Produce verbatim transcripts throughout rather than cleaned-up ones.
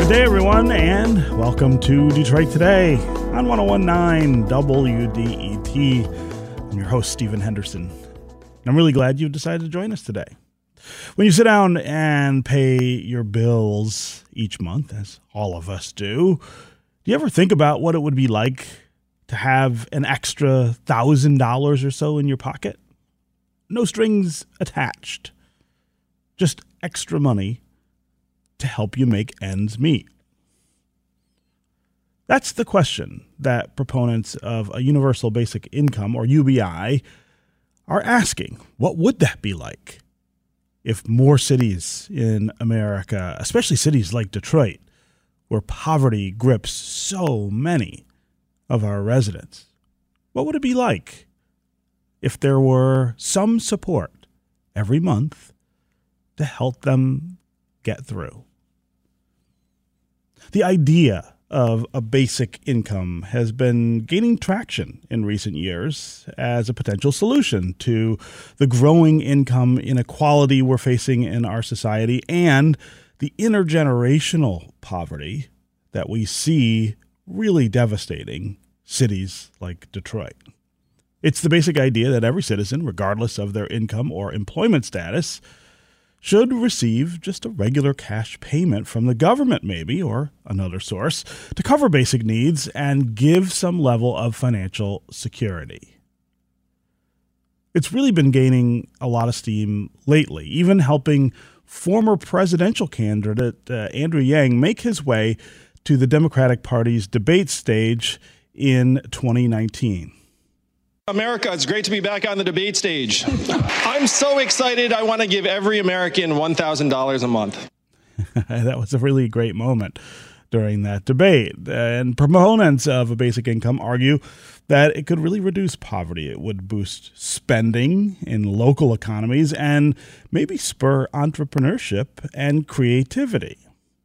Good day, everyone, and welcome to Detroit Today on one oh one point nine W D E T. I'm your host, Stephen Henderson. I'm really glad you've decided to join us today. When you sit down and pay your bills each month, as all of us do, do you ever think about what it would be like to have an extra one thousand dollars or so in your pocket? No strings attached. Just extra money to help you make ends meet. That's the question that proponents of a universal basic income, or U B I, are asking. What would that be like if more cities in America, especially cities like Detroit, where poverty grips so many of our residents, what would it be like if there were some support every month to help them get through? The idea of a basic income has been gaining traction in recent years as a potential solution to the growing income inequality we're facing in our society and the intergenerational poverty that we see really devastating cities like Detroit. It's the basic idea that every citizen, regardless of their income or employment status, should receive just a regular cash payment from the government, maybe, or another source, to cover basic needs and give some level of financial security. It's really been gaining a lot of steam lately, even helping former presidential candidate uh, Andrew Yang make his way to the Democratic Party's debate stage in twenty nineteen. America, it's great to be back on the debate stage. I'm so excited. I want to give every American one thousand dollars a month. That was a really great moment during that debate. And proponents of a basic income argue that it could really reduce poverty. It would boost spending in local economies and maybe spur entrepreneurship and creativity.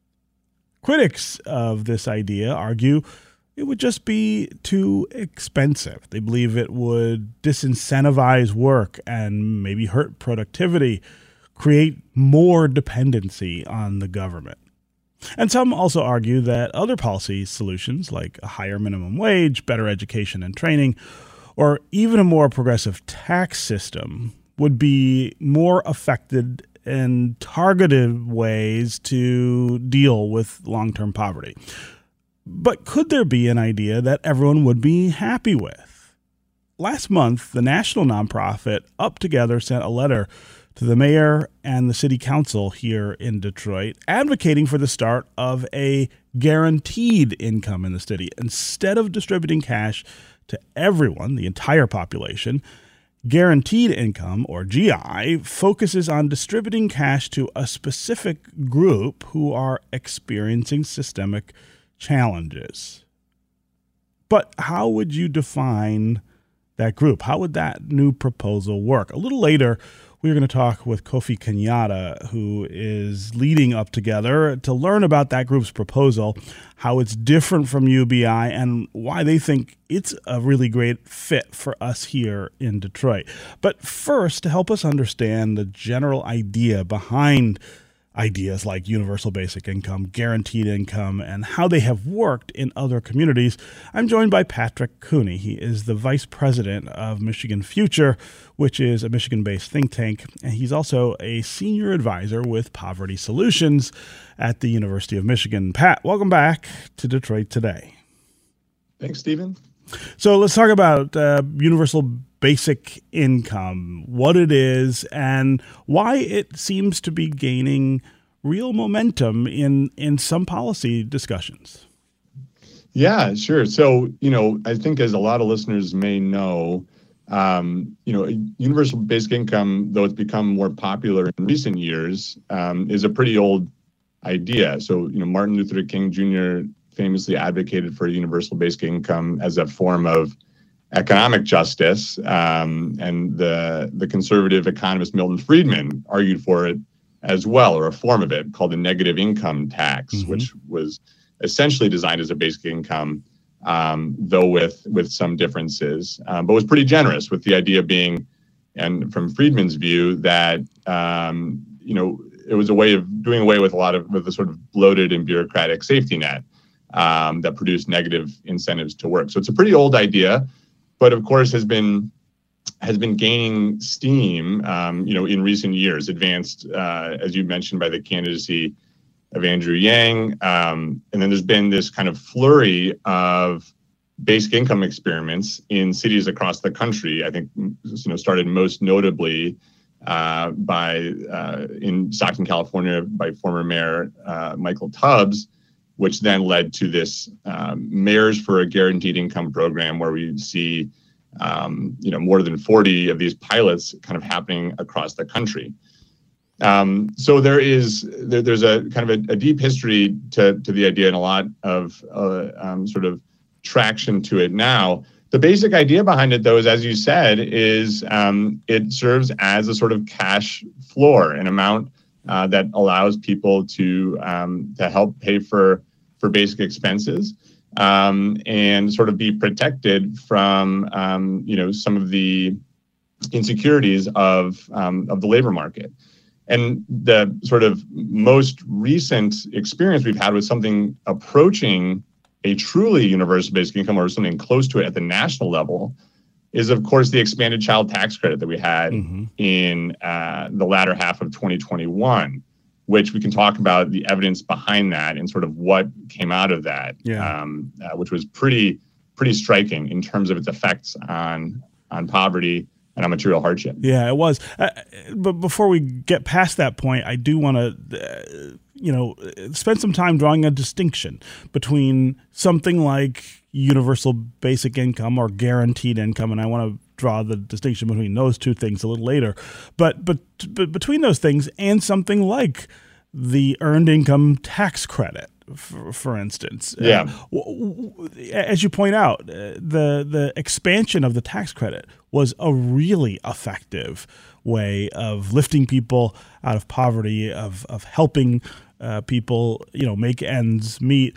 Critics of this idea argue it would just be too expensive. They believe it would disincentivize work and maybe hurt productivity, create more dependency on the government. And some also argue that other policy solutions like a higher minimum wage, better education and training, or even a more progressive tax system would be more effective and targeted ways to deal with long-term poverty. But could there be an idea that everyone would be happy with? Last month, the national nonprofit Up Together sent a letter to the mayor and the city council here in Detroit advocating for the start of a guaranteed income in the city. Instead of distributing cash to everyone, the entire population, guaranteed income, or G I, focuses on distributing cash to a specific group who are experiencing systemic challenges. But how would you define that group? How would that new proposal work? A little later, we're going to talk with Kofi Kenyatta, who is leading Up Together, to learn about that group's proposal, how it's different from U B I, and why they think it's a really great fit for us here in Detroit. But first, to help us understand the general idea behind ideas like universal basic income, guaranteed income, and how they have worked in other communities, I'm joined by Patrick Cooney. He is the vice president of Michigan Future, which is a Michigan-based think tank, and he's also a senior advisor with Poverty Solutions at the University of Michigan. Pat, welcome back to Detroit Today. Thanks, Stephen. So let's talk about uh, universal basic income, what it is, and why it seems to be gaining real momentum in, in some policy discussions. Yeah, sure. So, you know, I think as a lot of listeners may know, um, you know, universal basic income, though it's become more popular in recent years, um, is a pretty old idea. So, you know, Martin Luther King Junior famously advocated for universal basic income as a form of economic justice, um, and the the conservative economist Milton Friedman argued for it as well, or a form of it called the negative income tax, mm-hmm. which was essentially designed as a basic income, um, though with with some differences, um, but was pretty generous, with the idea being, and from Friedman's view, that um, you know it was a way of doing away with a lot of with the sort of bloated and bureaucratic safety net um, that produced negative incentives to work. So it's a pretty old idea, but of course has been has been gaining steam, um, you know, in recent years, advanced, uh, as you mentioned, by the candidacy of Andrew Yang. Um, and then there's been this kind of flurry of basic income experiments in cities across the country. I think, you know, started most notably uh, by uh, in Stockton, California, by former Mayor uh, Michael Tubbs, which then led to this um, Mayors for a Guaranteed Income program, where we see, um, you know, more than forty of these pilots kind of happening across the country. Um, so there is there, there's a kind of a, a deep history to to the idea, and a lot of uh, um, sort of traction to it now. The basic idea behind it, though, is, as you said, is um, it serves as a sort of cash floor, an amount uh, that allows people to um, to help pay for for basic expenses um, and sort of be protected from um, you know some of the insecurities of um, of the labor market. And the sort of most recent experience we've had with something approaching a truly universal basic income, or something close to it at the national level, is, of course, the expanded child tax credit that we had mm-hmm. in uh, the latter half of twenty twenty-one, which we can talk about the evidence behind that and sort of what came out of that, yeah. um, uh, which was pretty pretty striking in terms of its effects on on poverty and on material hardship. Yeah, it was. Uh, but before we get past that point, I do want to, uh, you know, spend some time drawing a distinction between something like universal basic income or guaranteed income, and I want to draw the distinction between those two things a little later. But but but between those things and something like the earned income tax credit, For, for instance, yeah. Uh, as you point out, uh, the the expansion of the tax credit was a really effective way of lifting people out of poverty, of of helping uh, people, you know, make ends meet.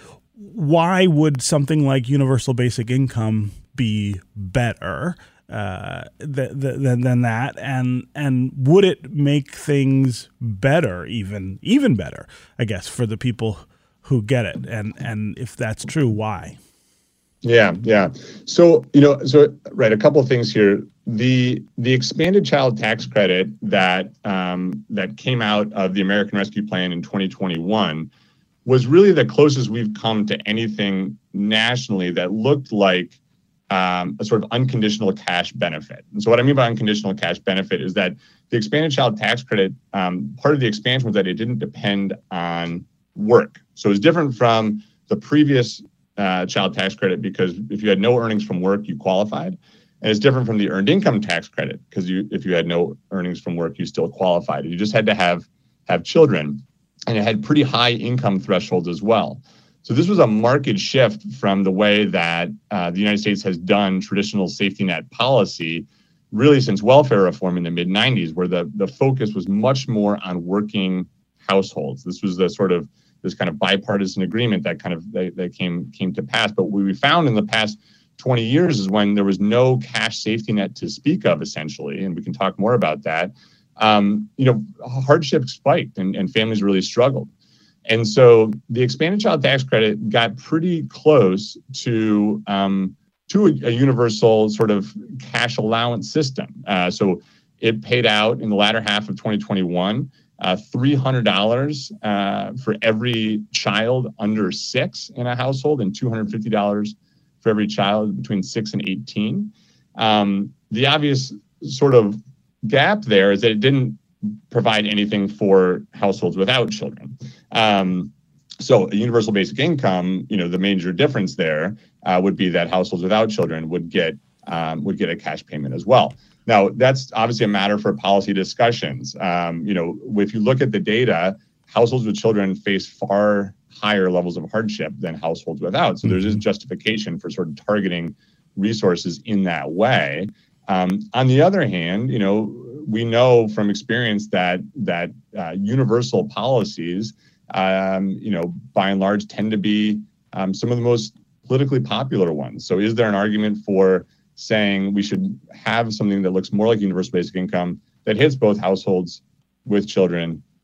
Why would something like universal basic income be better uh, th- th- than than that? And and would it make things better, even even better, I guess, for the people who get it, and and if that's true, why? Yeah, yeah. So you know, so right, a couple of things here. The the expanded child tax credit that um, that came out of the American Rescue Plan in twenty twenty-one was really the closest we've come to anything nationally that looked like um, a sort of unconditional cash benefit. And so what I mean by unconditional cash benefit is that the expanded child tax credit, um, part of the expansion was that it didn't depend on work. So it's different from the previous uh, child tax credit, because if you had no earnings from work, you qualified. And it's different from the earned income tax credit, because you, if you had no earnings from work, you still qualified. You just had to have have children, and it had pretty high income thresholds as well. So this was a marked shift from the way that uh, the United States has done traditional safety net policy, really since welfare reform in the mid nineties, where the, the focus was much more on working households. This was the sort of this kind of bipartisan agreement that kind of that, that came came to pass. But what we found in the past twenty years is when there was no cash safety net to speak of, essentially, and we can talk more about that. Um, you know, hardship spiked and, and families really struggled. And so the expanded child tax credit got pretty close to um, to a, a universal sort of cash allowance system. Uh, so it paid out in the latter half of twenty twenty-one. Uh, three hundred dollars uh, for every child under six in a household, and two hundred fifty dollars for every child between six and eighteen. Um, the obvious sort of gap there is that it didn't provide anything for households without children. Um, so a universal basic income, you know, the major difference there uh, would be that households without children would get um, would get a cash payment as well. Now, that's obviously a matter for policy discussions. Um, you know, if you look at the data, households with children face far higher levels of hardship than households without. So mm-hmm. there's this justification for sort of targeting resources in that way. Um, on the other hand, you know, we know from experience that that uh, universal policies, um, you know, by and large, tend to be um, some of the most politically popular ones. So is there an argument for saying we should have something that looks more like universal basic income that hits both households with children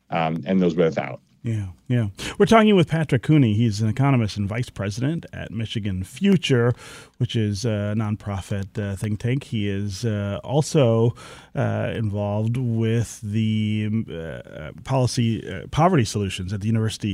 um, and those without. Yeah, yeah. We're talking with Patrick Cooney. He's an economist and vice president at Michigan Future, which is a nonprofit uh, think tank. He is uh, also uh, involved with the uh, policy uh, poverty solutions at the University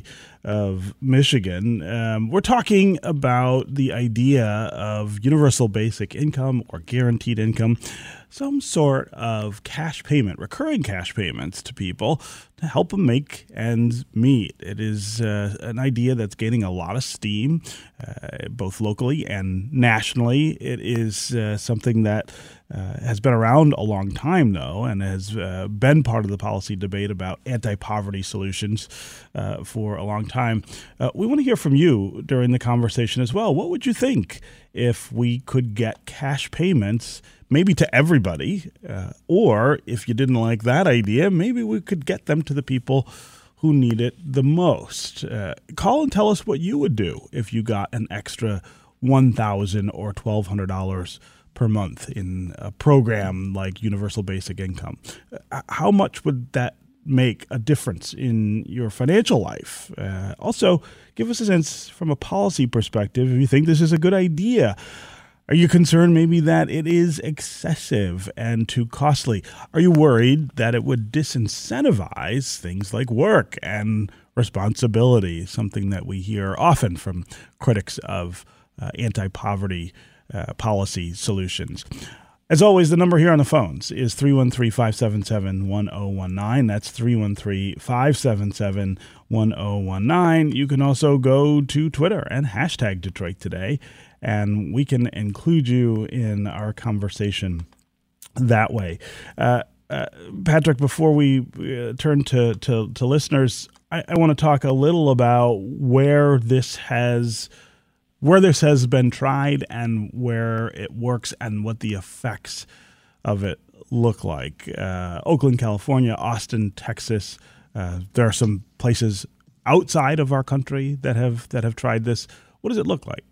of Michigan. Um, we're talking about the idea of universal basic income or guaranteed income, some sort of cash payment, recurring cash payments to people to help them make ends meet. It is uh, an idea that's gaining a lot of steam, uh, both locally and nationally. It is uh, something that uh, has been around a long time, though, and has uh, been part of the policy debate about anti-poverty solutions uh, for a long time. Uh, we want to hear from you during the conversation as well. What would you think if we could get cash payments maybe to everybody, uh, or if you didn't like that idea, maybe we could get them to the people who need it the most? Uh, call and tell us what you would do if you got an extra one thousand dollars or twelve hundred dollars per month in a program like Universal Basic Income. Uh, how much would that make a difference in your financial life? Uh, also, give us a sense from a policy perspective if you think this is a good idea. Are you concerned maybe that it is excessive and too costly? Are you worried that it would disincentivize things like work and responsibility, something that we hear often from critics of uh, anti-poverty uh, policy solutions? As always, the number here on the phones is three one three, five seven seven, one zero one nine. That's three one three, five seven seven, one zero one nine. You can also go to Twitter and hashtag Detroit Today, and we can include you in our conversation that way. Uh, uh, Patrick, before we uh, turn to, to, to listeners, I, I want to talk a little about where this has where this has been tried and where it works and what the effects of it look like. Uh, Oakland, California, Austin, Texas. Uh, there are some places outside of our country that have that have tried this. What does it look like?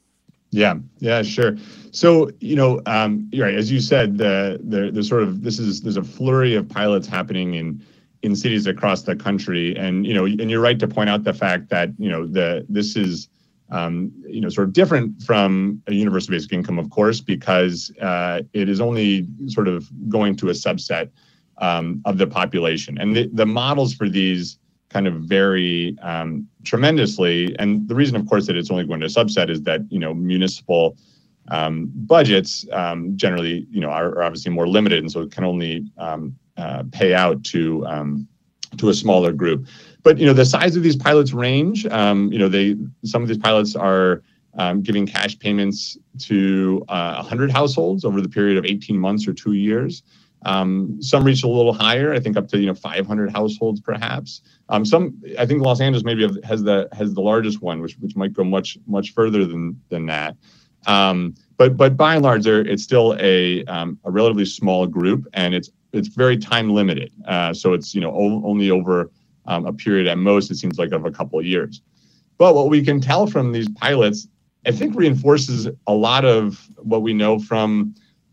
Yeah, yeah, sure. So, you know, um, you're right. As you said, the, the the sort of this is there's a flurry of pilots happening in in cities across the country, and you know, and you're right to point out the fact that you know the this is um, you know sort of different from a universal basic income, of course, because uh, it is only sort of going to a subset um, of the population, and the, the models for these kind of vary um, tremendously. And the reason, of course, that it's only going to a subset is that, you know, municipal um, budgets um, generally, you know, are, are obviously more limited. And so it can only um, uh, pay out to um, to a smaller group. But, you know, the size of these pilots range. Um, you know, they some of these pilots are um, giving cash payments to uh, one hundred households over the period of eighteen months or two years. Um, some reach a little higher, I think up to, you know, five hundred households perhaps. Um, some, I think Los Angeles maybe has the has the largest one, which which might go much much further than than that. Um, but but by and large, there it's still a um, a relatively small group, and it's it's very time limited. Uh, so it's you know o- only over um, a period at most. It seems like of a couple of years. But what we can tell from these pilots, I think, reinforces a lot of what we know from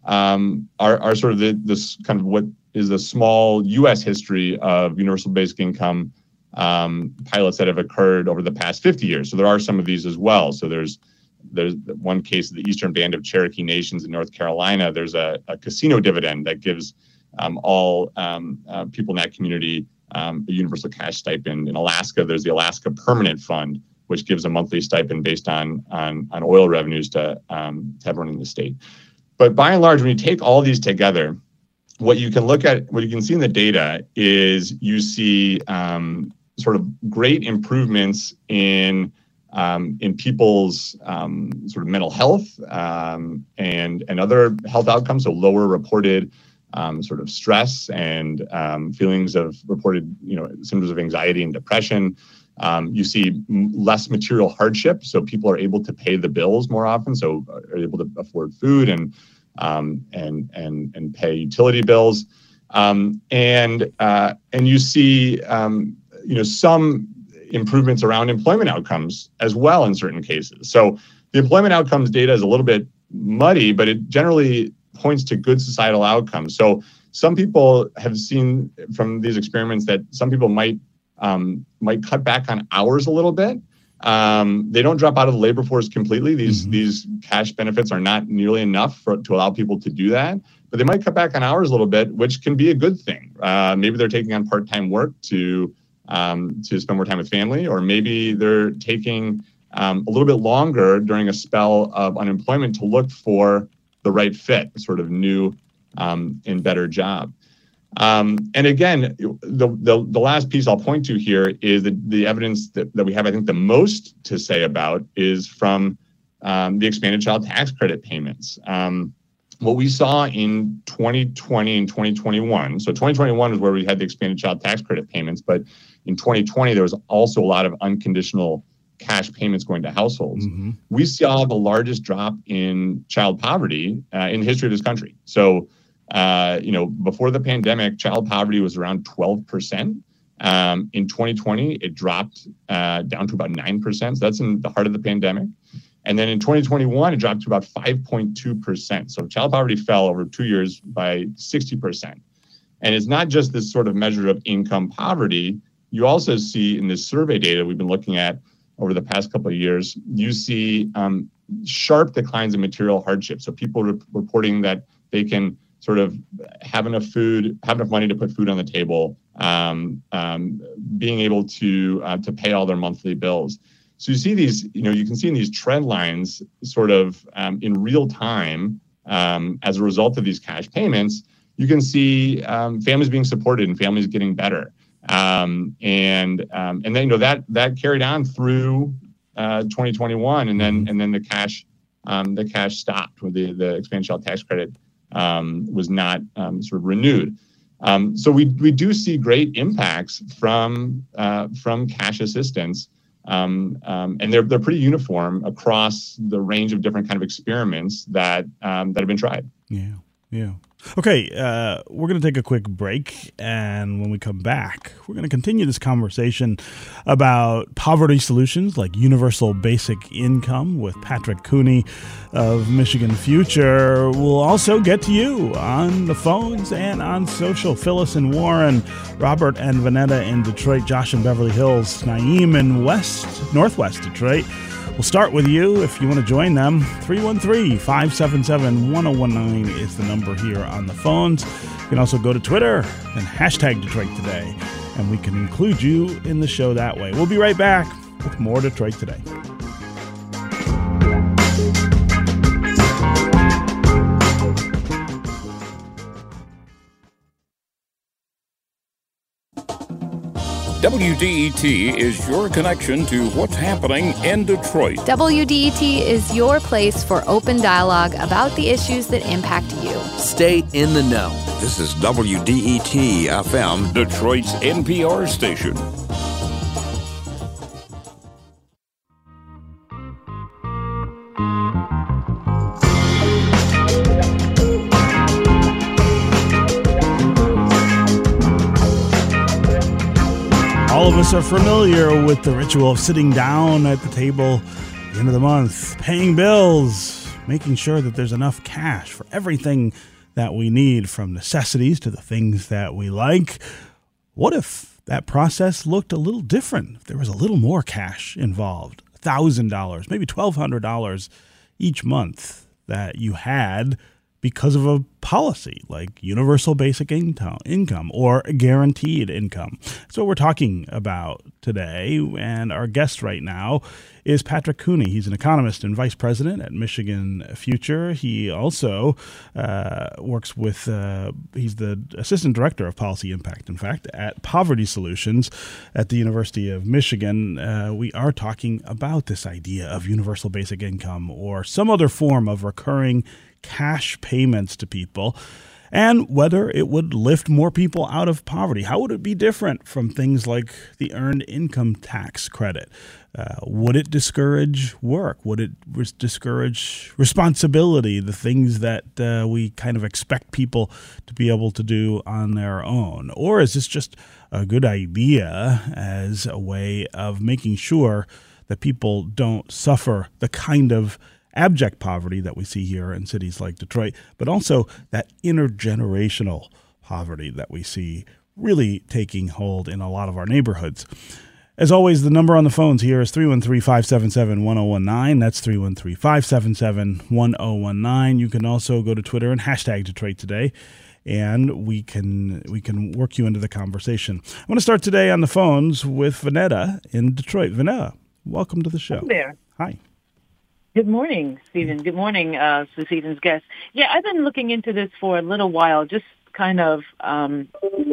Um, are, are sort of the, this kind of what is a small U S history of universal basic income um, pilots that have occurred over the past fifty years. So there are some of these as well. So there's there's one case of the Eastern Band of Cherokee Nations in North Carolina. There's a, a casino dividend that gives um, all um, uh, people in that community um, a universal cash stipend. In Alaska, there's the Alaska Permanent Fund, which gives a monthly stipend based on on, on oil revenues to, um, to everyone in the state. But by and large, when you take all these together, what you can look at, what you can see in the data is you see um, sort of great improvements in um, in people's um, sort of mental health um, and and other health outcomes. So lower reported um, sort of stress and um, feelings of reported, you know, symptoms of anxiety and depression. Um, you see m- less material hardship, so people are able to pay the bills more often, so are able to afford food and um, and and and pay utility bills, um, and uh, and you see um, you know some improvements around employment outcomes as well in certain cases. So the employment outcomes data is a little bit muddy, but it generally points to good societal outcomes. So some people have seen from these experiments that some people might um, might cut back on hours a little bit. Um, they don't drop out of the labor force completely. These mm-hmm. these cash benefits are not nearly enough for, to allow people to do that, but they might cut back on hours a little bit, which can be a good thing. Uh, maybe they're taking on part-time work to um, to spend more time with family, or maybe they're taking um, a little bit longer during a spell of unemployment to look for the right fit, sort of new um, and better job. Um, and again, the, the the last piece I'll point to here is the, the evidence that, that we have, I think, the most to say about is from um, the expanded child tax credit payments. Um, what we saw in twenty twenty and twenty twenty-one, so twenty twenty-one is where we had the expanded child tax credit payments, but in twenty twenty, there was also a lot of unconditional cash payments going to households. Mm-hmm. We saw the largest drop in child poverty uh, in the history of this country. So Uh, you know, before the pandemic, child poverty was around twelve percent. Um, in twenty twenty, it dropped uh, down to about nine percent. So that's in the heart of the pandemic. And then in twenty twenty-one, it dropped to about five point two percent. So child poverty fell over two years by sixty percent. And it's not just this sort of measure of income poverty. You also see in this survey data we've been looking at over the past couple of years, you see um, sharp declines in material hardship. So people re- reporting that they can sort of have enough food, have enough money to put food on the table, um, um, being able to uh, to pay all their monthly bills. So you see these, you know, you can see in these trend lines sort of um, in real time um, as a result of these cash payments, you can see um, families being supported and families getting better. Um, and um, and then, you know, that that carried on through uh, twenty twenty-one, and then and then the cash um, the cash stopped with the, the expanded child tax credit. Um, was not um, sort of renewed. Um, so we we do see great impacts from uh, from cash assistance, um, um, and they're they're pretty uniform across the range of different kind of experiments that um, that have been tried. Yeah, yeah. Okay, uh, we're going to take a quick break, and when we come back, we're going to continue this conversation about poverty solutions like universal basic income with Patrick Cooney of Michigan Future. We'll also get to you on the phones and on social. Phyllis and Warren, Robert and Vanetta in Detroit, Josh in Beverly Hills, Naeem in West, Northwest Detroit. We'll start with you if you want to join them. three one three, five seven seven, one oh one nine is the number here on the phones. You can also go to Twitter and hashtag Detroit Today, and we can include you in the show that way. We'll be right back with more Detroit Today. W D E T is your connection to what's happening in Detroit. W D E T is your place for open dialogue about the issues that impact you. Stay in the know. This is W D E T F M, Detroit's N P R station. All of us are familiar with the ritual of sitting down at the table at the end of the month, paying bills, making sure that there's enough cash for everything that we need, from necessities to the things that we like. What if that process looked a little different? If there was a little more cash involved, one thousand dollars, maybe twelve hundred dollars each month that you had because of a policy like universal basic income or guaranteed income. That's what we're talking about today. And our guest right now is Patrick Cooney. He's an economist and vice president at Michigan Future. He also uh, works with, uh, he's the assistant director of policy impact, in fact, at Poverty Solutions at the University of Michigan. Uh, we are talking about this idea of universal basic income or some other form of recurring cash payments to people, and whether it would lift more people out of poverty. How would it be different from things like the earned income tax credit? Uh, would it discourage work? Would it res- discourage responsibility, the things that uh, we kind of expect people to be able to do on their own? Or is this just a good idea as a way of making sure that people don't suffer the kind of abject poverty that we see here in cities like Detroit, but also that intergenerational poverty that we see really taking hold in a lot of our neighborhoods. As always, the number on the phones here is three one three, five seven seven, one zero one nine. That's three one three, five seven seven, one zero one nine. You can also go to Twitter and hashtag Detroit Today, and we can we can work you into the conversation. I want to start today on the phones with Vanetta in Detroit. Vanetta, welcome to the show. Hi there. Hi. Good morning, Stephen. Good morning, uh, this evening's guest. Yeah, I've been looking into this for a little while, just kind of um,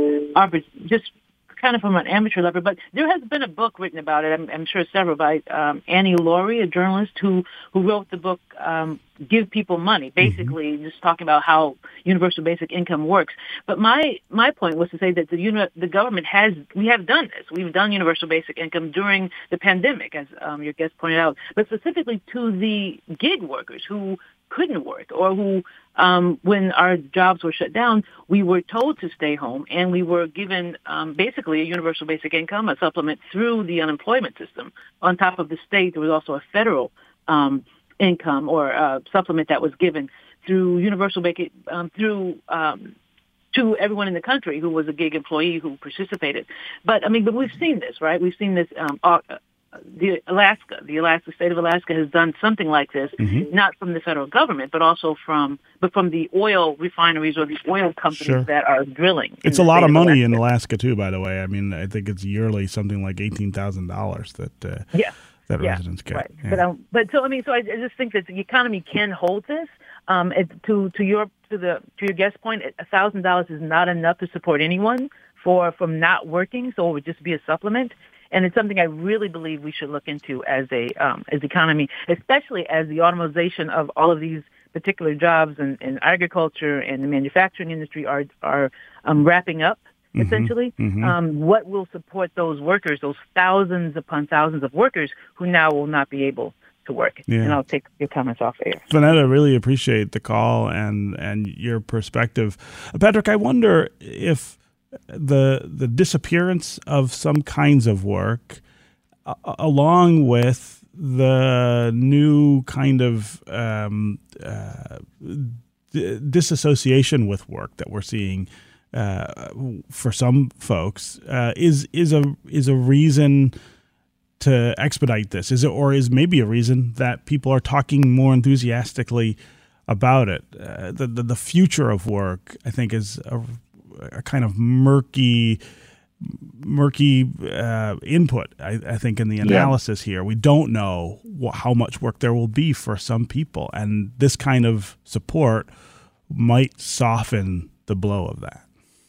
just kind of from an amateur level, but there has been a book written about it, I'm, I'm sure several, by um, Annie Laurie, a journalist who, who wrote the book, um, Give People Money, basically mm-hmm. just talking about how universal basic income works. But my, my point was to say that the uni- the government has, we have done this. We've done universal basic income during the pandemic, as um, your guest pointed out, but specifically to the gig workers who couldn't work, or who, um, when our jobs were shut down, we were told to stay home, and we were given um, basically a universal basic income, a supplement through the unemployment system. On top of the state, there was also a federal um, income or uh, supplement that was given through universal basic um, through um, to everyone in the country who was a gig employee who participated. But I mean, but we've seen this, right? We've seen this. Um, uh, The Alaska, the Alaska state of Alaska has done something like this, mm-hmm. not from the federal government, but also from, but from the oil refineries or the oil companies sure. that are drilling. It's a lot of money Alaska. in Alaska too, by the way. I mean, I think it's yearly something like eighteen thousand dollars that uh, yeah. that yeah. residents get. Right. Yeah. But um, but so I mean, so I, I just think that the economy can hold this. Um, it, to to your to the to your guest point, a thousand dollars is not enough to support anyone for from not working, so it would just be a supplement. And it's something I really believe we should look into as a um, as the economy, especially as the automation of all of these particular jobs in, in agriculture and the manufacturing industry are are um, wrapping up. Mm-hmm. Essentially, mm-hmm. Um, what will support those workers, those thousands upon thousands of workers who now will not be able to work? Yeah. And I'll take your comments off air. Vanetta, really appreciate the call and and your perspective, Patrick. I wonder if the the disappearance of some kinds of work, uh, along with the new kind of um, uh, d- disassociation with work that we're seeing uh, for some folks, uh, is is a is a reason to expedite this. Is it, or is maybe a reason that people are talking more enthusiastically about it? Uh, the, the the future of work, I think, is a a kind of murky, murky uh, input, I, I think, in the analysis yeah. here. We don't know wh- how much work there will be for some people, and this kind of support might soften the blow of that.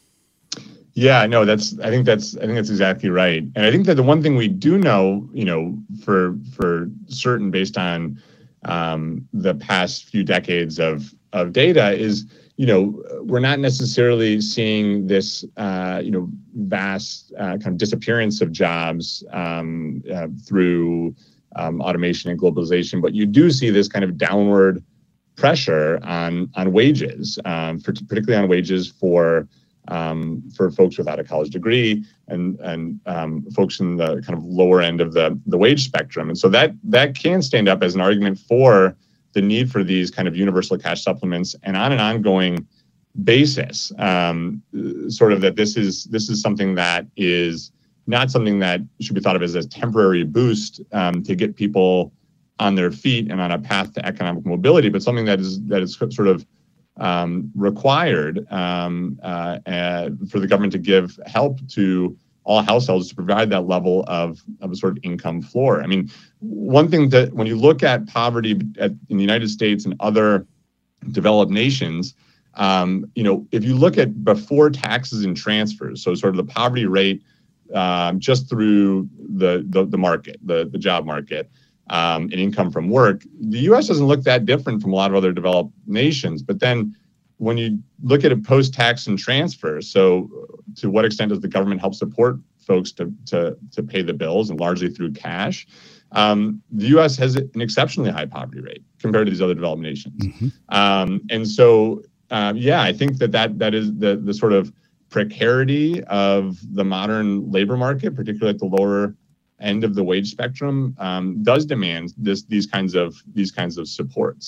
Yeah, no, that's. I think that's. I think that's exactly right. And I think that the one thing we do know, you know, for for certain, based on um, the past few decades of of data, is, you know, we're not necessarily seeing this, uh, you know, vast uh, kind of disappearance of jobs um, uh, through um, automation and globalization, but you do see this kind of downward pressure on on wages, um, for, particularly on wages for um, for folks without a college degree and and um, folks in the kind of lower end of the the wage spectrum, and so that that can stand up as an argument for the need for these kind of universal cash supplements, and on an ongoing basis, um, sort of that this is this is something that is not something that should be thought of as a temporary boost um, to get people on their feet and on a path to economic mobility, but something that is that is sort of um, required um, uh, uh, for the government to give help to all households to provide that level of, of a sort of income floor. I mean, one thing that when you look at poverty at, in the United States and other developed nations, um, you know, if you look at before taxes and transfers, so sort of the poverty rate um, just through the, the, the market, the, the job market, um, and income from work, the U S doesn't look that different from a lot of other developed nations. But then when you look at it post-tax and transfer, so to what extent does the government help support folks to to to pay the bills, and largely through cash? Um, the U S has an exceptionally high poverty rate compared to these other developed nations. Mm-hmm. Um, and so, uh, yeah, I think that, that that is the the sort of precarity of the modern labor market, particularly at the lower end of the wage spectrum, um, does demand this these kinds of these kinds of supports.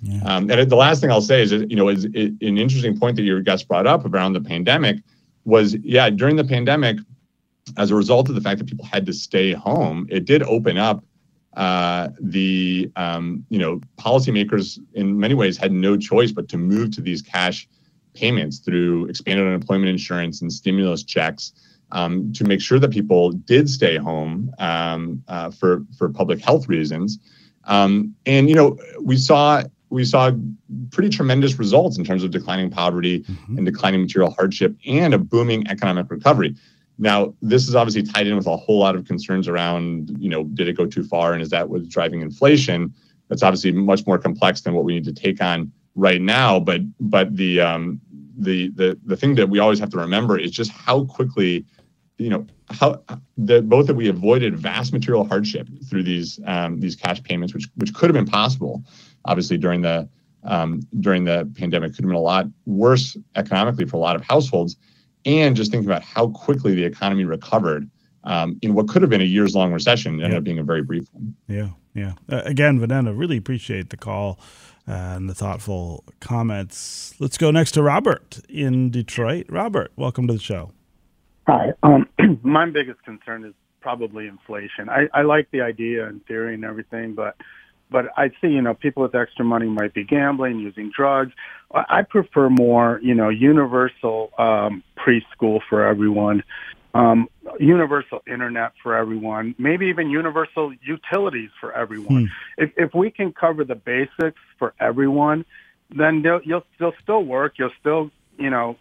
Yeah. Um, and the last thing I'll say is, you know, is it, an interesting point that your guest brought up around the pandemic was, yeah, during the pandemic, as a result of the fact that people had to stay home, it did open up uh, the, um, you know, policymakers in many ways had no choice but to move to these cash payments through expanded unemployment insurance and stimulus checks um, to make sure that people did stay home um, uh, for, for public health reasons. Um, and, you know, we saw we saw pretty tremendous results in terms of declining poverty mm-hmm. and declining material hardship and a booming economic recovery. Now, this is obviously tied in with a whole lot of concerns around, you know, did it go too far and is that what's driving inflation? That's obviously much more complex than what we need to take on right now. But but the um, the the the thing that we always have to remember is just how quickly, you know, how the, both that we avoided vast material hardship through these um, these cash payments, which which could have been possible, obviously during the um, during the pandemic, could have been a lot worse economically for a lot of households. And just thinking about how quickly the economy recovered um, in what could have been a years-long recession ended yeah. up being a very brief one. Yeah, yeah. Uh, again, Vanessa, really appreciate the call uh, and the thoughtful comments. Let's go next to Robert in Detroit. Robert, welcome to the show. Hi. Um, my biggest concern is probably inflation. I, I like the idea in theory and everything, but But I see, you know, people with extra money might be gambling, using drugs. I prefer more, you know, universal um, preschool for everyone, um, universal internet for everyone, maybe even universal utilities for everyone. Hmm. If, if we can cover the basics for everyone, then they'll, you'll, they'll still work. You'll still, you know,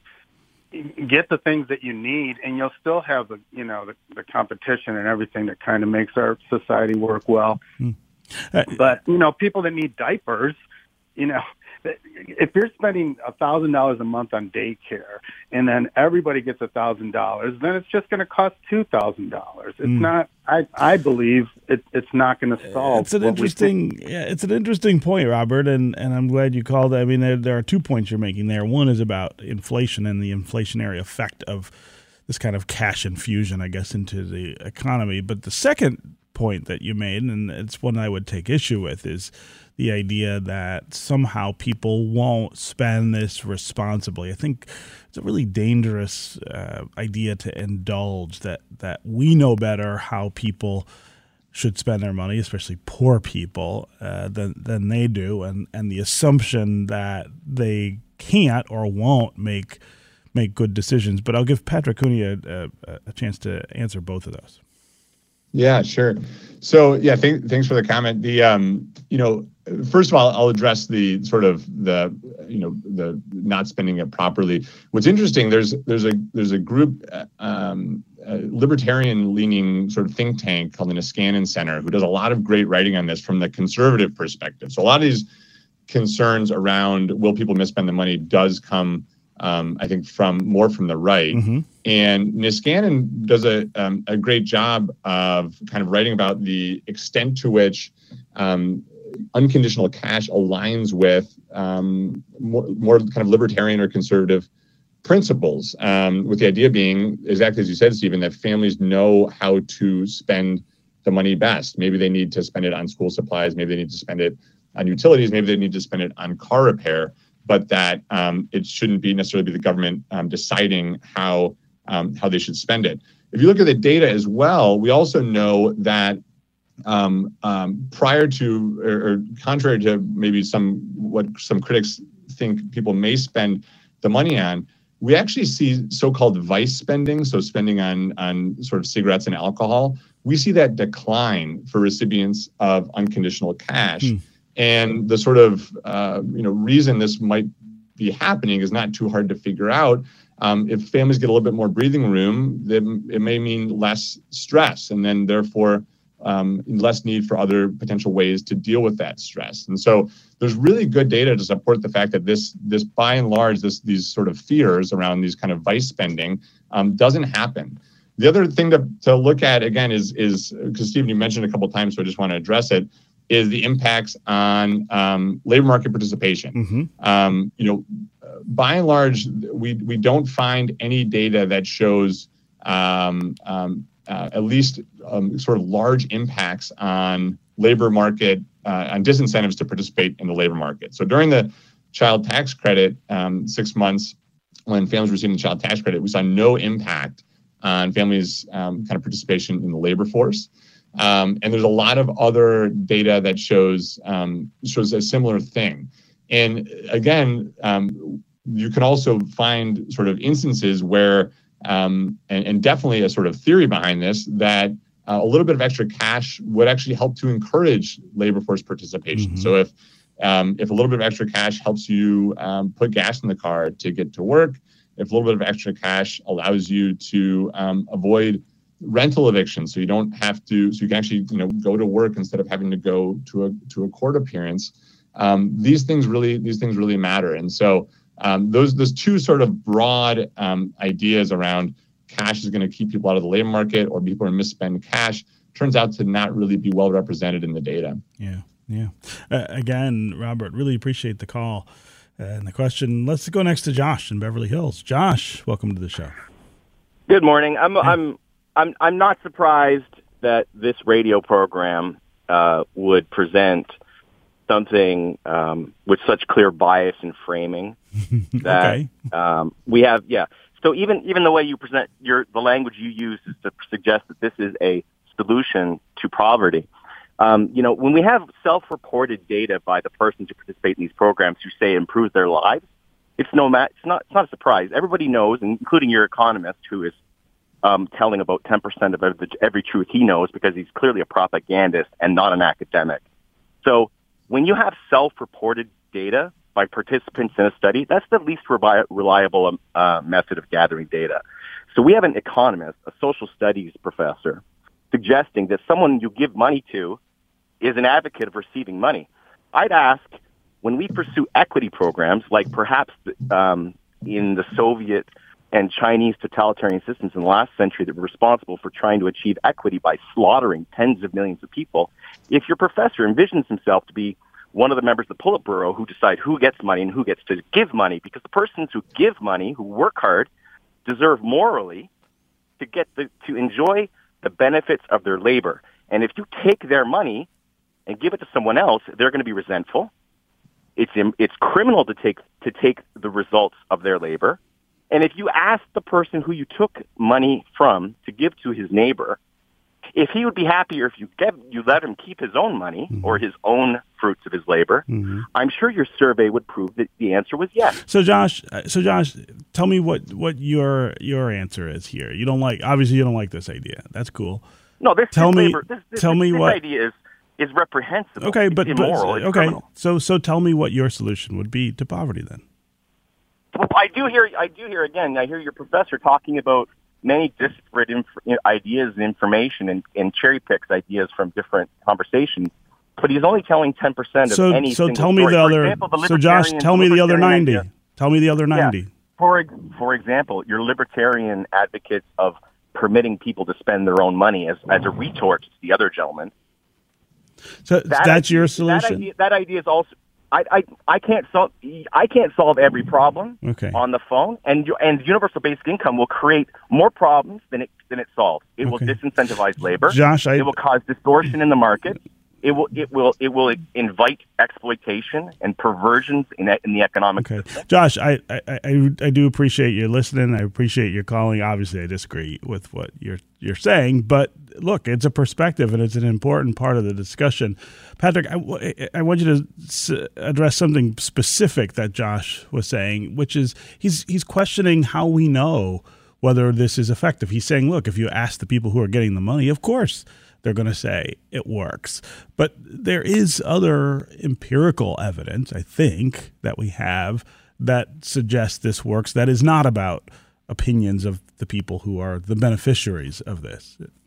get the things that you need, and you'll still have the, you know, the, the competition and everything that kind of makes our society work well. Hmm. But, you know, people that need diapers, you know, if you're spending one thousand dollars a month on daycare and then everybody gets one thousand dollars, then it's just going to cost two thousand dollars. It's mm. not, I, I believe it, it's not going to solve. It's an interesting, yeah, it's an interesting point, Robert, and, and I'm glad you called it. I mean, there, there are two points you're making there. One is about inflation and the inflationary effect of this kind of cash infusion, I guess, into the economy. But the second point that you made, and it's one I would take issue with, is the idea that somehow people won't spend this responsibly. I think it's a really dangerous uh, idea to indulge that that we know better how people should spend their money, especially poor people, uh, than than they do, and and the assumption that they can't or won't make make good decisions. But I'll give Patrick Cooney a, a, a chance to answer both of those. Yeah, sure. So, yeah, th- thanks for the comment. The, um, you know, first of all, I'll address the sort of the, you know, the not spending it properly. What's interesting, there's there's a there's a group, um, a libertarian-leaning sort of think tank called the Niskanen Center, who does a lot of great writing on this from the conservative perspective. So a lot of these concerns around will people misspend the money does come, um, I think, from more from the right. Mm-hmm. And Niskanen does a um, a great job of kind of writing about the extent to which um, unconditional cash aligns with um, more, more kind of libertarian or conservative principles, um, with the idea being, exactly as you said, Stephen, that families know how to spend the money best. Maybe they need to spend it on school supplies, maybe they need to spend it on utilities, maybe they need to spend it on car repair, but that um, it shouldn't be necessarily be the government um, deciding how Um, how they should spend it. If you look at the data as well, we also know that um, um, prior to, or, or contrary to maybe some what some critics think people may spend the money on, we actually see so-called vice spending, so spending on on sort of cigarettes and alcohol. We see that decline for recipients of unconditional cash, hmm. and the sort of uh, you know reason this might be happening is not too hard to figure out. Um, if families get a little bit more breathing room, then it may mean less stress, and then therefore um, less need for other potential ways to deal with that stress. And so there's really good data to support the fact that this, this by and large, this these sort of fears around these kind of vice spending um, doesn't happen. The other thing to, to look at, again, is, is because Stephen, you mentioned a couple of times, so I just want to address it, is the impacts on um, labor market participation. Mm-hmm. Um, you know, by and large, we we don't find any data that shows um, um, uh, at least um, sort of large impacts on labor market, uh, on disincentives to participate in the labor market. So during the child tax credit, um, six months when families receiving the child tax credit, we saw no impact on families' um, kind of participation in the labor force. Um, and there's a lot of other data that shows um, shows a similar thing. And again, um, you can also find sort of instances where, um, and, and definitely a sort of theory behind this, that uh, a little bit of extra cash would actually help to encourage labor force participation. Mm-hmm. So if um, if a little bit of extra cash helps you um, put gas in the car to get to work, if a little bit of extra cash allows you to um, avoid rental eviction, so you don't have to, so you can actually, you know, go to work instead of having to go to a to a court appearance. Um, these things really, these things really matter. And so um, those those two sort of broad um, ideas around cash is going to keep people out of the labor market or people are misspend cash turns out to not really be well represented in the data. Yeah, yeah. Uh, again, Robert, really appreciate the call uh, and the question. Let's go next to Josh in Beverly Hills. Josh, welcome to the show. Good morning. I'm hey. I'm. I'm I'm not surprised that this radio program uh, would present something um, with such clear bias and framing that okay. um, we have. Yeah. So even even the way you present your the language you use is to suggest that this is a solution to poverty. Um, you know, when we have self-reported data by the persons who participate in these programs who say it improves their lives, it's no ma- it's not it's not a surprise. Everybody knows, including your economist, who is Um, telling about ten percent of every, every truth he knows because he's clearly a propagandist and not an academic. So when you have self-reported data by participants in a study, that's the least rebi- reliable uh, method of gathering data. So we have an economist, a social studies professor, suggesting that someone you give money to is an advocate of receiving money. I'd ask, when we pursue equity programs, like perhaps um, in the Soviet and Chinese totalitarian systems in the last century that were responsible for trying to achieve equity by slaughtering tens of millions of people, if your professor envisions himself to be one of the members of the Politburo who decide who gets money and who gets to give money, because the persons who give money, who work hard, deserve morally to get the, to enjoy the benefits of their labor. And if you take their money and give it to someone else, they're going to be resentful. It's it's criminal to take to take the results of their labor. And if you ask the person who you took money from to give to his neighbor, if he would be happier if you get, you let him keep his own money mm-hmm. or his own fruits of his labor, mm-hmm. I'm sure your survey would prove that the answer was yes. So Josh, so Josh, tell me what, what your your answer is here. You don't like, obviously you don't like this idea. That's cool. No, this tell this me, labor, this, this, tell this, me this what idea is is reprehensible. Okay, it's but immoral. But, it's okay, criminal. so so tell me what your solution would be to poverty then. Well, I do hear, I do hear again, I hear your professor talking about many disparate inf- ideas and information and, and cherry picks ideas from different conversations, but he's only telling ten percent of so, any so single tell me story. the For other, example, the so Josh, tell me the other ninety. Idea. Tell me the other ninety. Yeah. For, for example, your libertarian advocates of permitting people to spend their own money as, as a retort to the other gentleman. So that that's idea, your solution? That idea, that idea is also, I, I, I can't solve. I can't solve every problem okay. on the phone, and and universal basic income will create more problems than it than it solves. It okay. will disincentivize labor. Josh, I, it will cause distortion in the market. It will it will it will invite exploitation and perversions in in the economic okay. system. Josh, I, I, I, I do appreciate you listening. I appreciate your calling. Obviously, I disagree with what you're you're saying, but look, it's a perspective and it's an important part of the discussion. Patrick, I, I want you to address something specific that Josh was saying, which is he's he's questioning how we know whether this is effective. He's saying, look, if you ask the people who are getting the money, of course they're going to say it works. But there is other empirical evidence, I think, that we have that suggests this works, that is not about opinions of the people who are the beneficiaries of this.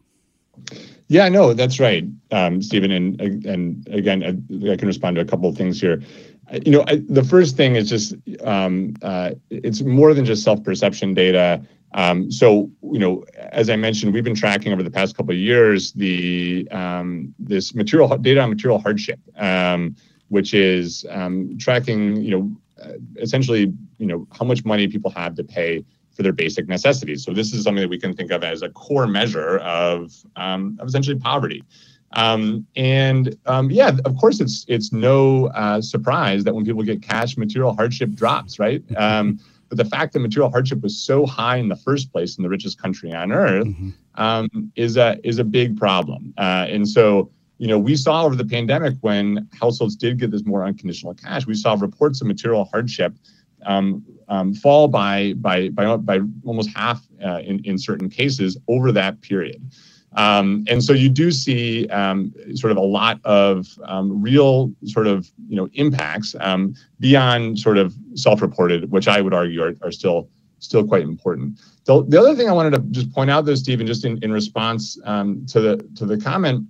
Yeah, no, that's right, um, Stephen. And and again, I, I can respond to a couple of things here. You know, I, the first thing is just um, uh, it's more than just self-perception data. Um, so, you know, as I mentioned, we've been tracking over the past couple of years the um, this material data on material hardship, um, which is um, tracking, you know, essentially, you know, how much money people have to pay for their basic necessities. So this is something that we can think of as a core measure of, um, of essentially poverty. Um, and um, yeah, of course, it's it's no uh, surprise that when people get cash, material hardship drops, right? Um, but the fact that material hardship was so high in the first place in the richest country on earth mm-hmm. um, is a is a big problem. Uh, and so, you know, we saw over the pandemic when households did get this more unconditional cash, we saw reports of material hardship um, um, fall by by by by almost half uh, in in certain cases over that period. Um, and so you do see um, sort of a lot of um, real sort of, you know, impacts um, beyond sort of self-reported, which I would argue are, are still still quite important. The, the other thing I wanted to just point out, though, Stephen, just in, in response um, to the to the comment,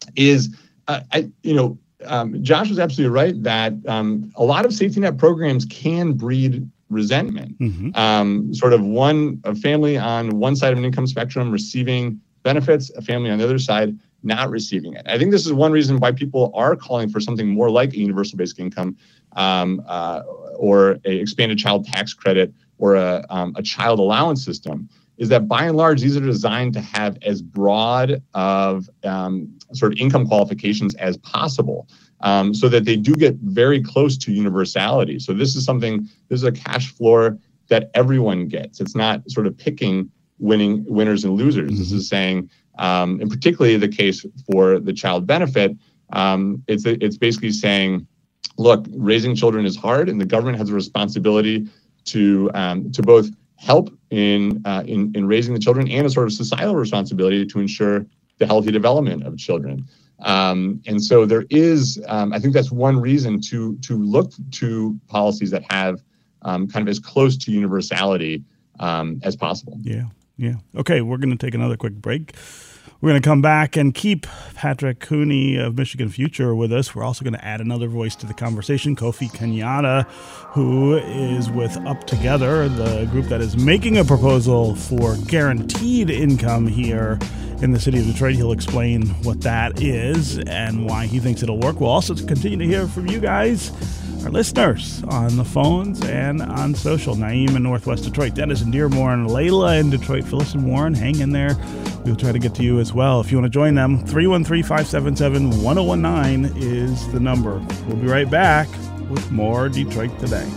is uh, I you know um, Josh was absolutely right that um, a lot of safety net programs can breed resentment. Mm-hmm. Um, sort of one a family on one side of an income spectrum receiving benefits, a family on the other side not receiving it. I think this is one reason why people are calling for something more like a universal basic income um, uh, or a expanded child tax credit or a, um, a child allowance system, is that by and large, these are designed to have as broad of um, sort of income qualifications as possible um, so that they do get very close to universality. So this is something, this is a cash floor that everyone gets. It's not sort of picking winning winners and losers. Mm-hmm. This is saying, um, and particularly the case for the child benefit, um, it's it's basically saying, look, raising children is hard, and the government has a responsibility to um, to both help in uh, in in raising the children and a sort of societal responsibility to ensure the healthy development of children. Um, and so there is, um, I think that's one reason to to look to policies that have um, kind of as close to universality um, as possible. Yeah. Yeah. Okay, we're going to take another quick break. We're going to come back and keep Patrick Cooney of Michigan Future with us. We're also going to add another voice to the conversation, Kofi Kenyatta, who is with Up Together, the group that is making a proposal for guaranteed income here in the city of Detroit. He'll explain what that is and why he thinks it'll work. We'll also continue to hear from you guys, our listeners, on the phones and on social. Naeem in Northwest Detroit, Dennis in Dearborn, and Layla in Detroit. Phyllis and Warren, hang in there. We'll try to get to you as well. If you want to join them, three one three, five seven seven, one oh one nine is the number. We'll be right back with more Detroit Today.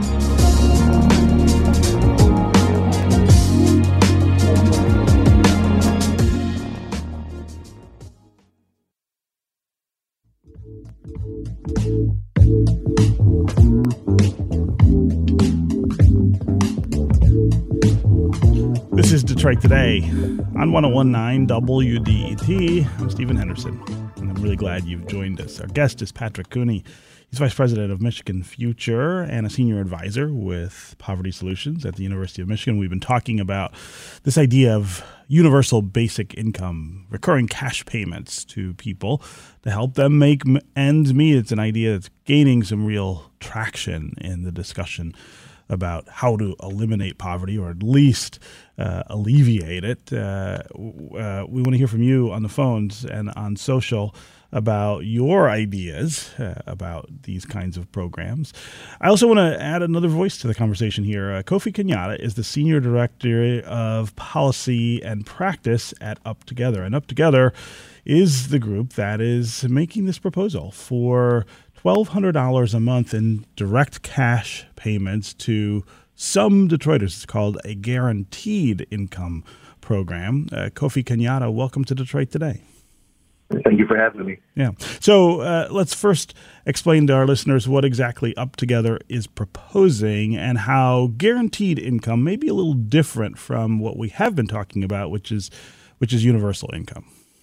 This is Detroit Today on one oh one nine W D E T. I'm Stephen Henderson, and I'm really glad you've joined us. Our guest is Patrick Cooney. He's Vice President of Michigan Future and a Senior Advisor with Poverty Solutions at the University of Michigan. We've been talking about this idea of universal basic income, recurring cash payments to people to help them make ends meet. It's an idea that's gaining some real traction in the discussion about how to eliminate poverty, or at least uh, alleviate it. Uh, uh, we want to hear from you on the phones and on social about your ideas uh, about these kinds of programs. I also want to add another voice to the conversation here. Uh, Kofi Kenyatta is the Senior Director of Policy and Practice at Up Together. And Up Together is the group that is making this proposal for twelve hundred dollars a month in direct cash payments to some Detroiters. It's called a guaranteed income program. Uh, Kofi Kenyatta, welcome to Detroit Today. Thank you for having me. Yeah. So uh, let's first explain to our listeners what exactly Up Together is proposing and how guaranteed income may be a little different from what we have been talking about, which is which is universal income.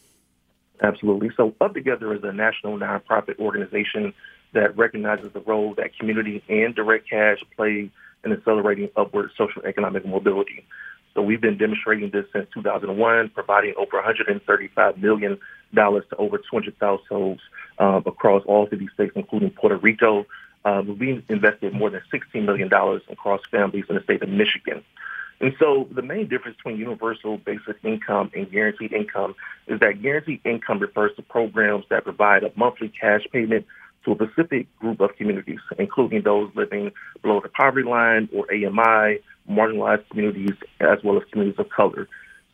Absolutely. So Up Together is a national nonprofit organization that recognizes the role that community and direct cash play in accelerating upward social economic mobility. So we've been demonstrating this since two thousand one, providing over one hundred thirty-five million dollars to over two hundred households uh, across all fifty states, including Puerto Rico. Uh, we've invested more than sixteen million dollars across families in the state of Michigan. And so the main difference between universal basic income and guaranteed income is that guaranteed income refers to programs that provide a monthly cash payment to a specific group of communities, including those living below the poverty line or A M I, marginalized communities, as well as communities of color.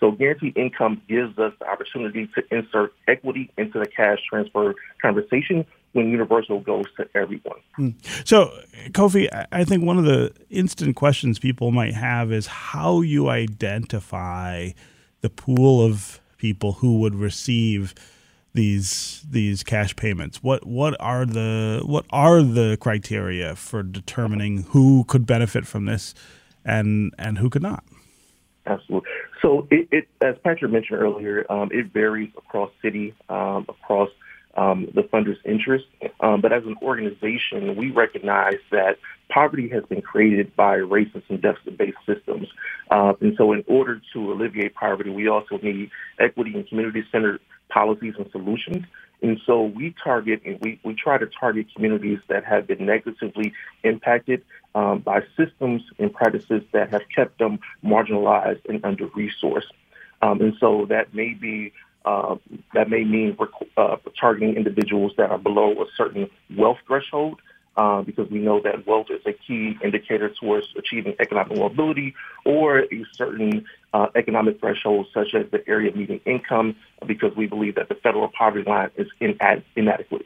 So guaranteed income gives us the opportunity to insert equity into the cash transfer conversation when universal goes to everyone. Mm. So, Kofi, I think one of the instant questions people might have is how you identify the pool of people who would receive these these cash payments. What what are the what are the criteria for determining who could benefit from this and and who could not? Absolutely. So, it, it as Patrick mentioned earlier, um, it varies across city, um, across um, the funder's interest. Um, but as an organization, we recognize that poverty has been created by racist and deficit-based systems. Uh, and so in order to alleviate poverty, we also need equity and community-centered policies and solutions. And so we target and we, we try to target communities that have been negatively impacted um, by systems and practices that have kept them marginalized and under-resourced. Um, and so that may be uh, that may mean we're uh, targeting individuals that are below a certain wealth threshold, uh, because we know that wealth is a key indicator towards achieving economic mobility, or a certain uh, economic threshold, such as the area of median income, because we believe that the federal poverty line is inad- inadequate.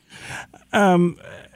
Um,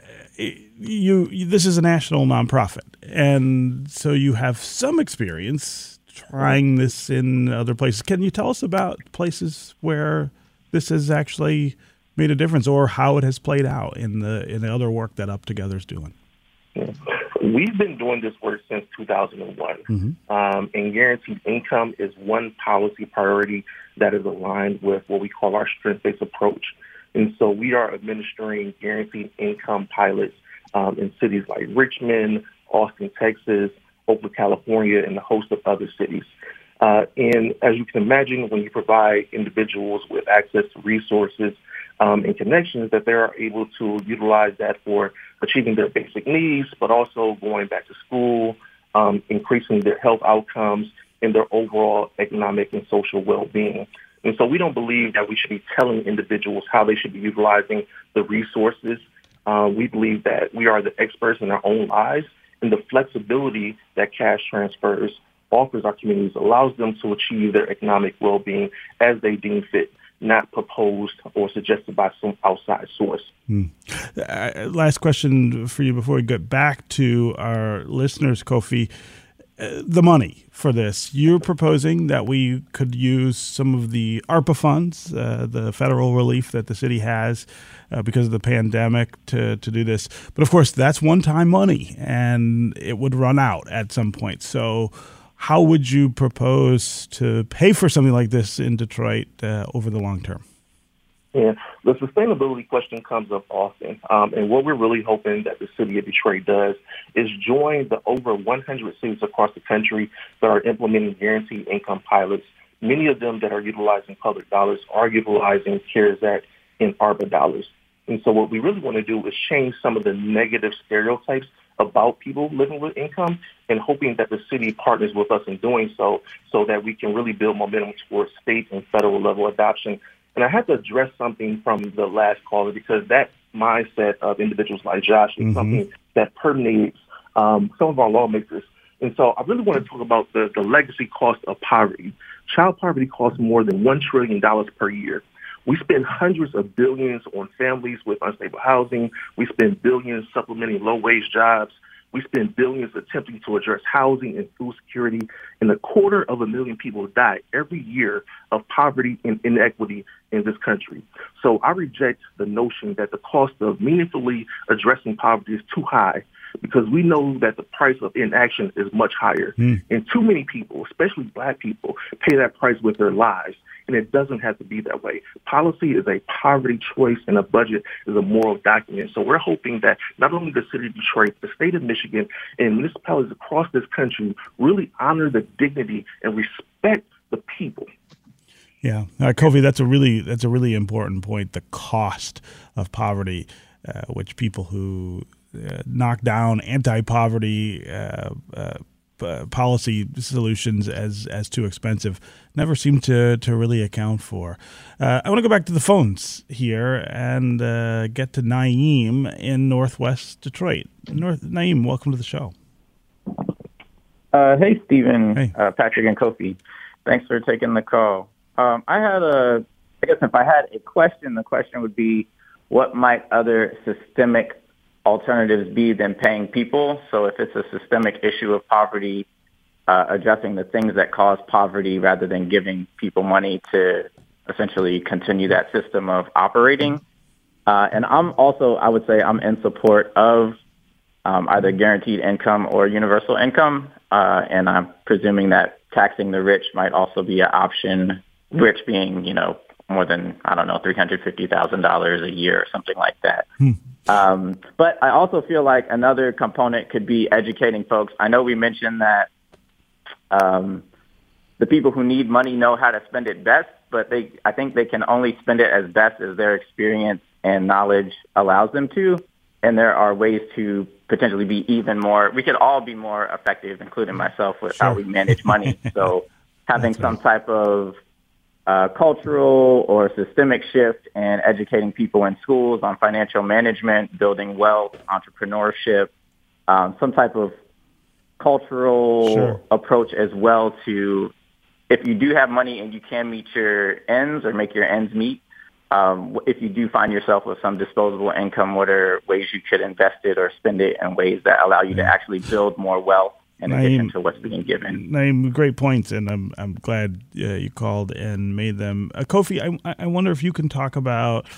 you, you, this is a national nonprofit, and so you have some experience trying this in other places. Can you tell us about places where this has actually made a difference, or how it has played out in the in the other work that Up Together is doing? Yeah. We've been doing this work since two thousand one, mm-hmm. um, and guaranteed income is one policy priority that is aligned with what we call our strength-based approach. And so we are administering guaranteed income pilots um, in cities like Richmond, Austin, Texas, Oakland, California, and a host of other cities. Uh, and as you can imagine, when you provide individuals with access to resources um, and connections, that they are able to utilize that for achieving their basic needs, but also going back to school, um, increasing their health outcomes, and their overall economic and social well-being. And so we don't believe that we should be telling individuals how they should be utilizing the resources. Uh, we believe that we are the experts in our own lives, and the flexibility that cash transfers offers our communities allows them to achieve their economic well-being as they deem fit, not proposed or suggested by some outside source. Hmm. Uh, last question for you before we get back to our listeners, Kofi. Uh, the money for this, you're proposing that we could use some of the ARPA funds, uh, the federal relief that the city has uh, because of the pandemic to, to do this. But of course, that's one-time money, and it would run out at some point. So how would you propose to pay for something like this in Detroit uh, over the long term? Yeah, the sustainability question comes up often, um, and what we're really hoping that the city of Detroit does is join the over one hundred cities across the country that are implementing guaranteed income pilots. Many of them that are utilizing public dollars are utilizing CARES Act and ARPA dollars. And so what we really want to do is change some of the negative stereotypes about people living with income, and hoping that the city partners with us in doing so, so that we can really build momentum towards state and federal level adoption. And I have to address something from the last caller, because that mindset of individuals like Josh is mm-hmm. something that permeates um, some of our lawmakers. And so I really want to talk about the, the legacy cost of poverty. Child poverty costs more than one trillion dollars per year. We spend hundreds of billions on families with unstable housing. We spend billions supplementing low-wage jobs. We spend billions attempting to address housing and food security, and a quarter of a million people die every year of poverty and inequity in this country. So I reject the notion that the cost of meaningfully addressing poverty is too high, because we know that the price of inaction is much higher. Mm. And too many people, especially Black people, pay that price with their lives. And it doesn't have to be that way. Policy is a poverty choice, and a budget is a moral document. So we're hoping that not only the city of Detroit, the state of Michigan, and municipalities across this country really honor the dignity and respect the people. Yeah, uh, Kofi, that's a really that's a really important point. The cost of poverty, uh, which people who uh, knock down anti-poverty uh, uh, Uh, policy solutions as as too expensive never seem to to really account for. Uh, I want to go back to the phones here and uh, get to Naeem in Northwest Detroit. North Naeem, welcome to the show. Uh, hey, Stephen, hey. Uh, Patrick, and Kofi. Thanks for taking the call. Um, I had a, I guess if I had a question, the question would be, what might other systemic alternatives be than paying people? So if it's a systemic issue of poverty, uh, addressing the things that cause poverty rather than giving people money to essentially continue that system of operating. Uh, and I'm also, I would say I'm in support of um, either guaranteed income or universal income. Uh, and I'm presuming that taxing the rich might also be an option, rich being, you know, more than, I don't know, three hundred fifty thousand dollars a year or something like that. Hmm. Um, but I also feel like another component could be educating folks. I know we mentioned that um, the people who need money know how to spend it best, but they, I think they can only spend it as best as their experience and knowledge allows them to. And there are ways to potentially be even more, we could all be more effective, including myself, with sure. how we manage money. So having That's some right. type of uh, cultural or systemic shift and educating people in schools on financial management, building wealth, entrepreneurship, um, some type of cultural sure. approach as well to, if you do have money and you can meet your ends or make your ends meet, Um, if you do find yourself with some disposable income, what are ways you could invest it or spend it in ways that allow you to actually build more wealth in addition to what's being given? Naeem, great points, and I'm I'm glad uh, you called and made them. Uh, Kofi, I I wonder if you can talk about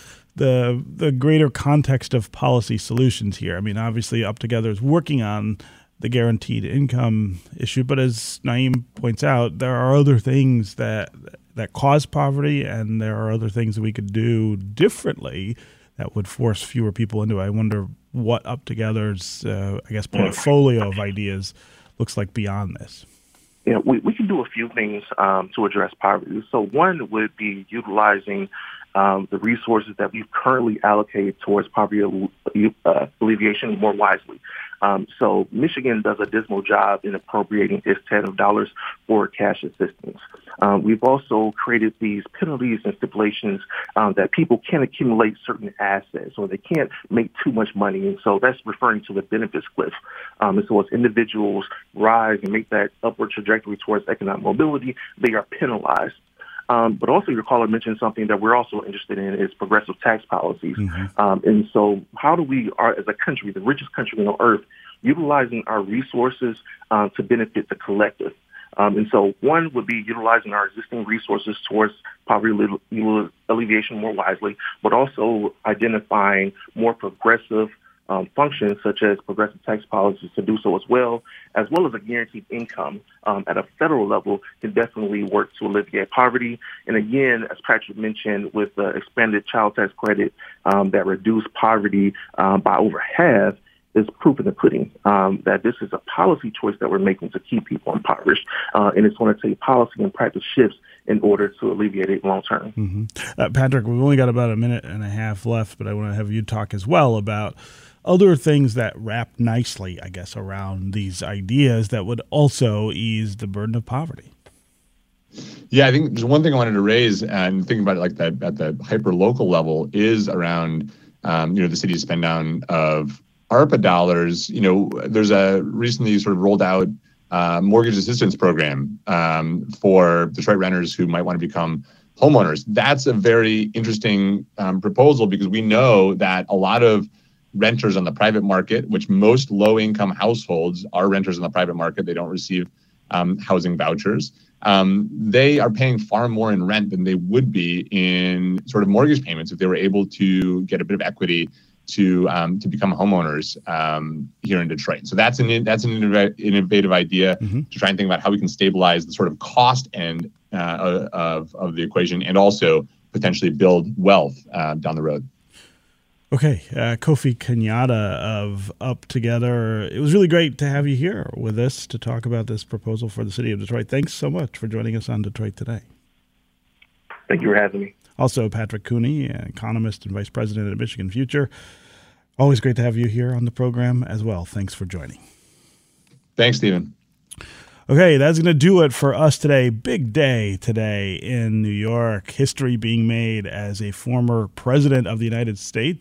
the the greater context of policy solutions here. I mean, obviously, Up Together is working on the guaranteed income issue, but as Naeem points out, there are other things that that cause poverty, and there are other things that we could do differently that would force fewer people into it. I wonder what Up Together's, uh, I guess, portfolio of ideas looks like beyond this. Yeah, we, we can do a few things um, to address poverty. So one would be utilizing um, the resources that we've currently allocated towards poverty uh, alleviation more wisely. Um, so Michigan does a dismal job in appropriating its ten of dollars for cash assistance. Um, we've also created these penalties and stipulations um, that people can't accumulate certain assets or they can't make too much money. And so that's referring to the benefits cliff. Um, and so as individuals rise and make that upward trajectory towards economic mobility, they are penalized. Um, but also your caller mentioned something that we're also interested in is progressive tax policies. Mm-hmm. Um, and so how do we, are, as a country, the richest country on earth, utilizing our resources uh, to benefit the collective? Um, and so one would be utilizing our existing resources towards poverty alleviation more wisely, but also identifying more progressive Um, functions such as progressive tax policies to do so as well, as well as a guaranteed income um, at a federal level can definitely work to alleviate poverty. And again, as Patrick mentioned, with the expanded child tax credit um, that reduced poverty um, by over half, is proof in the pudding um, that this is a policy choice that we're making to keep people impoverished. Uh, and it's going to take policy and practice shifts in order to alleviate it long term. Mm-hmm. Uh, Patrick, we've only got about a minute and a half left, but I want to have you talk as well about other things that wrap nicely, I guess, around these ideas that would also ease the burden of poverty. Yeah, I think there's one thing I wanted to raise, and thinking about it like that at the hyper local level, is around um, you know the city's spend down of ARPA dollars. You know, there's a recently sort of rolled out uh, mortgage assistance program um, for Detroit renters who might want to become homeowners. That's a very interesting um, proposal because we know that a lot of renters on the private market, which most low-income households are renters on the private market. They don't receive um, housing vouchers. Um, they are paying far more in rent than they would be in sort of mortgage payments if they were able to get a bit of equity to um, to become homeowners um, here in Detroit. So that's an that's an innovative idea mm-hmm. to try and think about how we can stabilize the sort of cost end uh, of of the equation and also potentially build wealth uh, down the road. Okay, uh, Kofi Kenyatta of Up Together. It was really great to have you here with us to talk about this proposal for the city of Detroit. Thanks so much for joining us on Detroit Today. Thank you for having me. Also, Patrick Cooney, economist and vice president at Michigan Future. Always great to have you here on the program as well. Thanks for joining. Thanks, Stephen. Okay, that's going to do it for us today. Big day today in New York. History being made as a former president of the United States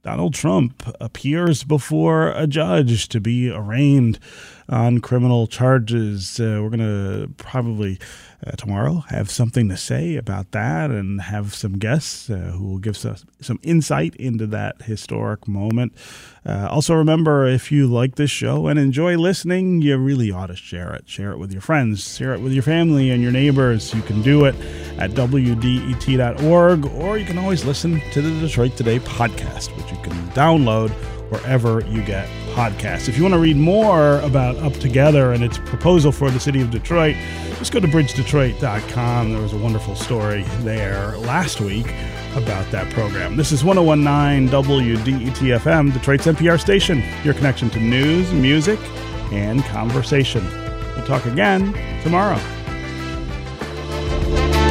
Donald Trump appears before a judge to be arraigned on criminal charges. Uh, we're going to probably uh, tomorrow have something to say about that and have some guests uh, who will give us some insight into that historic moment. Uh, also, remember, if you like this show and enjoy listening, you really ought to share it. Share it with your friends. Share it with your family and your neighbors. You can do it at W D E T dot org, or you can always listen to the Detroit Today podcast, which you can download wherever you get podcasts. If you want to read more about Up Together and its proposal for the city of Detroit, just go to bridge detroit dot com. There was a wonderful story there last week about that program. This is one oh one point nine W D E T F M, Detroit's N P R station, your connection to news, music, and conversation. We'll talk again tomorrow.